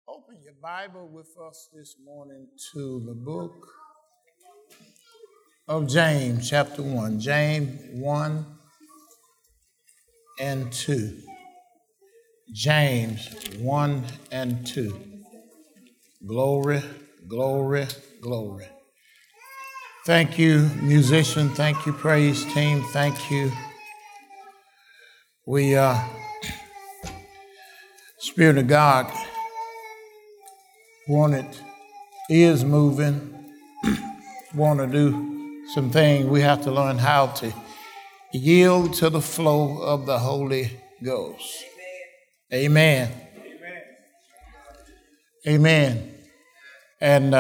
Open your Bible with us this morning to the book of James, chapter 1. James 1 and 2. James 1 and 2. Glory, glory, glory. Thank you, musician. Thank you, praise team. Thank you. We, Spirit of God, is moving, want to do some things. We have to learn how to yield to the flow of the Holy Ghost. Amen. Amen. And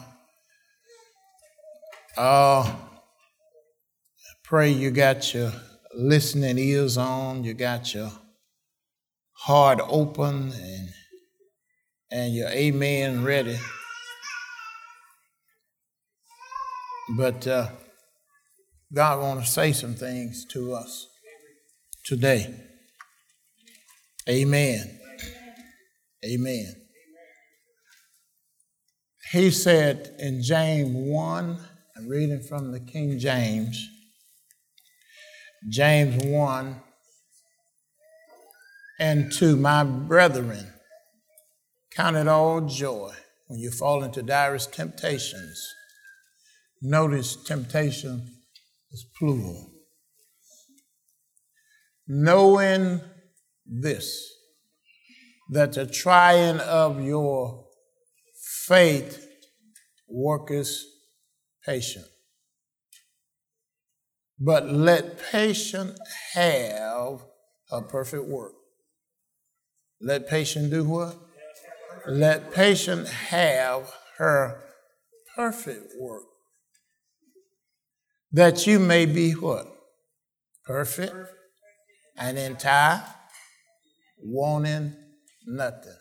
pray you got your listening ears on, you got your heart open, and your amen ready. But God wants to say some things to us today. Amen. Amen. He said in James 1, I'm reading from the King James, James 1 and 2, my brethren, count it all joy when you fall into diverse temptations. Notice temptation is plural. Knowing this, that the trying of your faith worketh patience. But let patience have a perfect work. Let patience do what? Let patience have her perfect work. That you may be what? Perfect and entire, wanting nothing.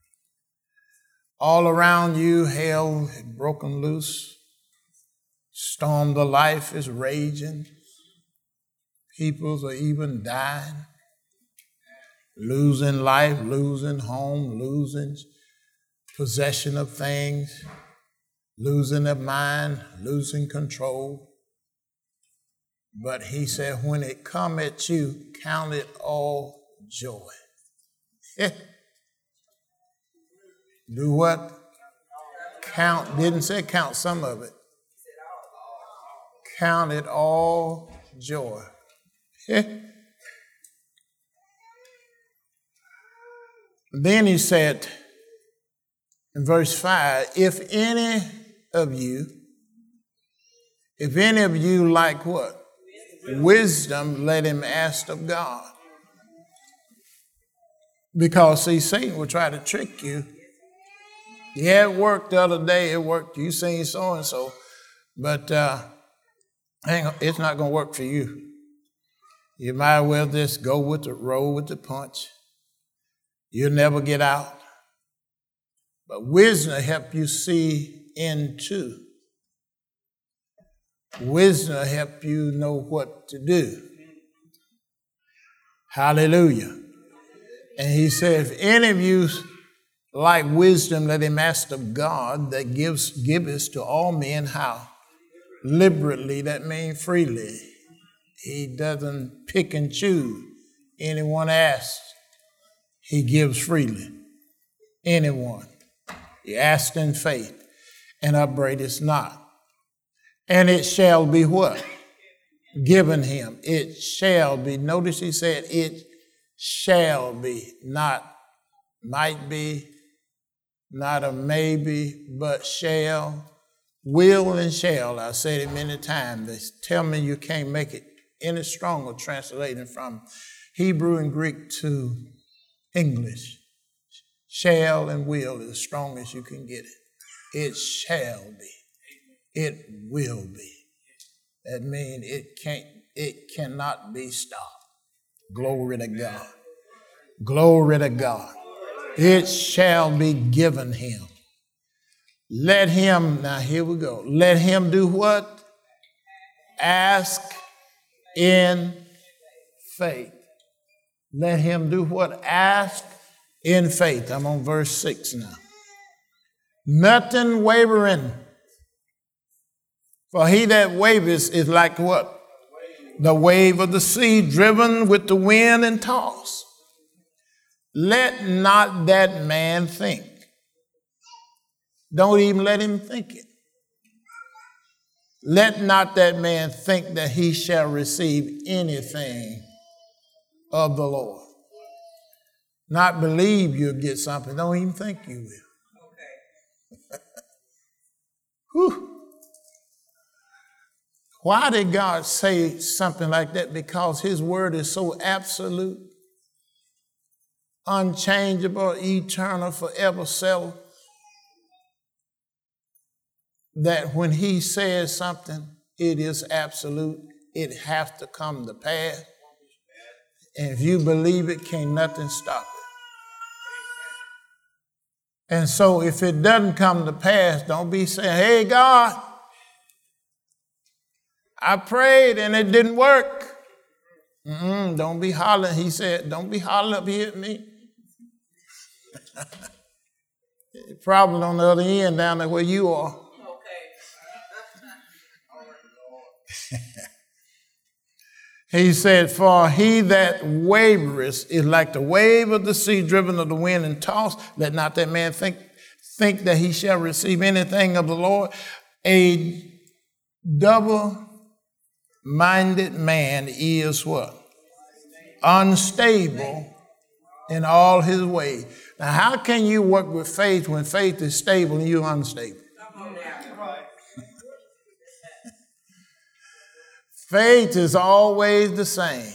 All around you, hell had broken loose. Storm of life is raging. Peoples are even dying. Losing life, losing home, losing possession of things, losing their mind, losing control. But he said, when it come at you, count it all joy. Do what? Count, didn't say count some of it. Count it all joy. Then he said in verse 5, if any of you like what? Wisdom, let him ask of God. Because, see, Satan will try to trick you. Yeah, it worked the other day. It worked. You seen so-and-so. But it's not going to work for you. You might as well just roll with the punch. You'll never get out. But wisdom will help you see into. Wisdom will help you know what to do. Hallelujah. And he said, if any of you like wisdom, let him ask of God that giveth to all men how? Liberally, that means freely. He doesn't pick and choose. Anyone asks, he gives freely. Anyone. He asks in faith and upbraideth not. And it shall be what? Given him. It shall be. Notice he said it shall be. Not might be, not a maybe, but shall. Will and shall. I've said it many times. They tell me you can't make it any stronger translating from Hebrew and Greek to English. Shall and will is as strong as you can get it. It shall be. It will be. That means it cannot be stopped. Glory to God. Glory to God. It shall be given him. Let him, now here we go. Let him do what? Ask in faith. Let him do what? Ask in faith. I'm on verse 6 now. Nothing wavering. For he that wavers is like what? The wave of the sea, driven with the wind and tossed. Let not that man think. Don't even let him think it. Let not that man think that he shall receive anything of the Lord. Not believe you'll get something. Don't even think you will. Okay. Whew. Why did God say something like that? Because his word is so absolute, unchangeable, eternal, forever settled, that when he says something, it is absolute. It has to come to pass. And if you believe it, can't nothing stop it. And so if it doesn't come to pass, don't be saying, hey, God, I prayed and it didn't work. Don't be hollering. He said, don't be hollering up here at me. Probably on the other end down there where you are. He said, for he that wavereth is like the wave of the sea driven of the wind and tossed. Let not that man think that he shall receive anything of the Lord. A double-minded man is what? Unstable in all his ways. Now, how can you work with faith when faith is stable and you're unstable? Faith is always the same.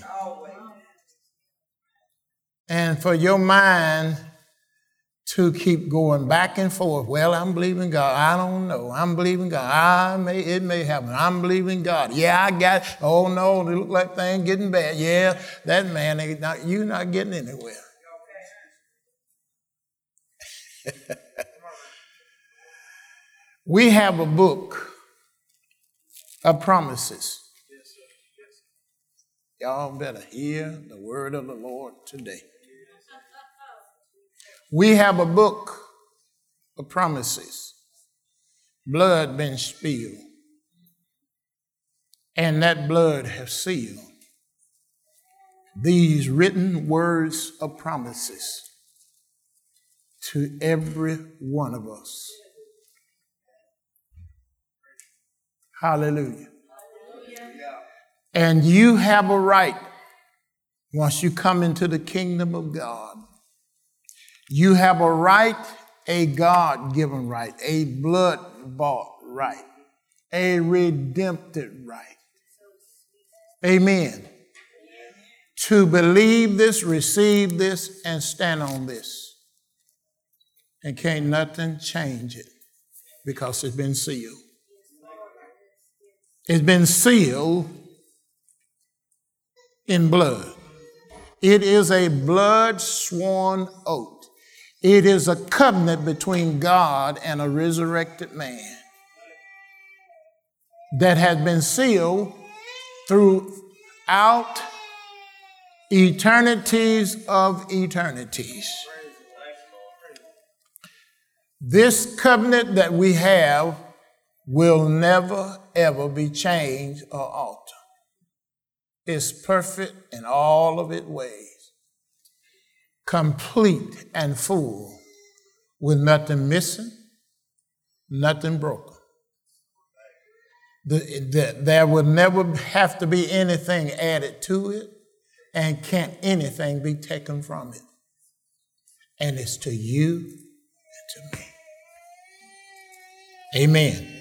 And for your mind to keep going back and forth, well, I'm believing God. I don't know. I'm believing God. It may happen. I'm believing God. Yeah, I got it. Oh, no, they look like things getting bad. Yeah, that man, you're not getting anywhere. We have a book of promises. Y'all better hear the word of the Lord today. We have a book of promises. Blood been spilled. And that blood has sealed these written words of promises to every one of us. Hallelujah. And you have a right, once you come into the kingdom of God, you have a right, a God-given right, a blood-bought right, a redemptive right. Amen. To believe this, receive this, and stand on this. And can't nothing change it because it's been sealed. It's been sealed in blood. It is a blood sworn oath. It is a covenant between God and a resurrected man that has been sealed throughout eternities of eternities. This covenant that we have will never, ever be changed or altered. Is perfect in all of its ways, complete and full, with nothing missing, nothing broken. There will never have to be anything added to it, and can't anything be taken from it. And it's to you and to me. Amen.